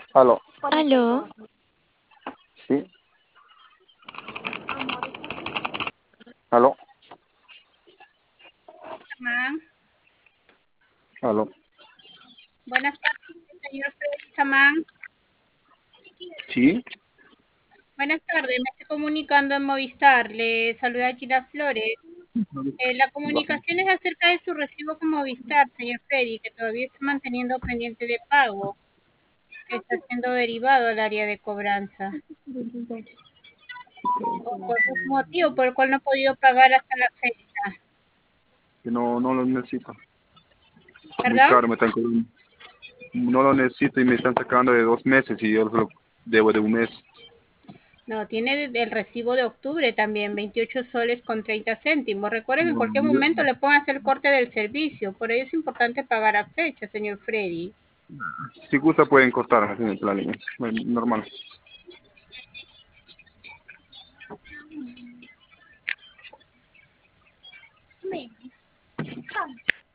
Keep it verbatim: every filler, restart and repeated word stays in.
Aló, Aló, sí, aló, Chamán. aló, Buenas tardes, señor Freddy Chamán. sí, Buenas tardes, me estoy comunicando en Movistar. Le saluda Gina Flores. Eh, la comunicación es acerca de su recibo con Movistar, señor Freddy, que todavía está manteniendo pendiente de pago, que está siendo derivado al área de cobranza. ¿Cuál fue su motivo por el cual no ha podido pagar hasta la fecha? que no, no lo necesito. Muy ¿Verdad? caro me están cobrando. No lo necesito y me están sacando de dos meses y yo solo debo de un mes. No, tiene de- el recibo de octubre también, veintiocho soles con treinta céntimos. Recuerde que en No, cualquier yo- momento le pueden hacer el corte del servicio, por ello es importante pagar a fecha, señor Freddy. si gusta pueden cortar así en la línea, normal.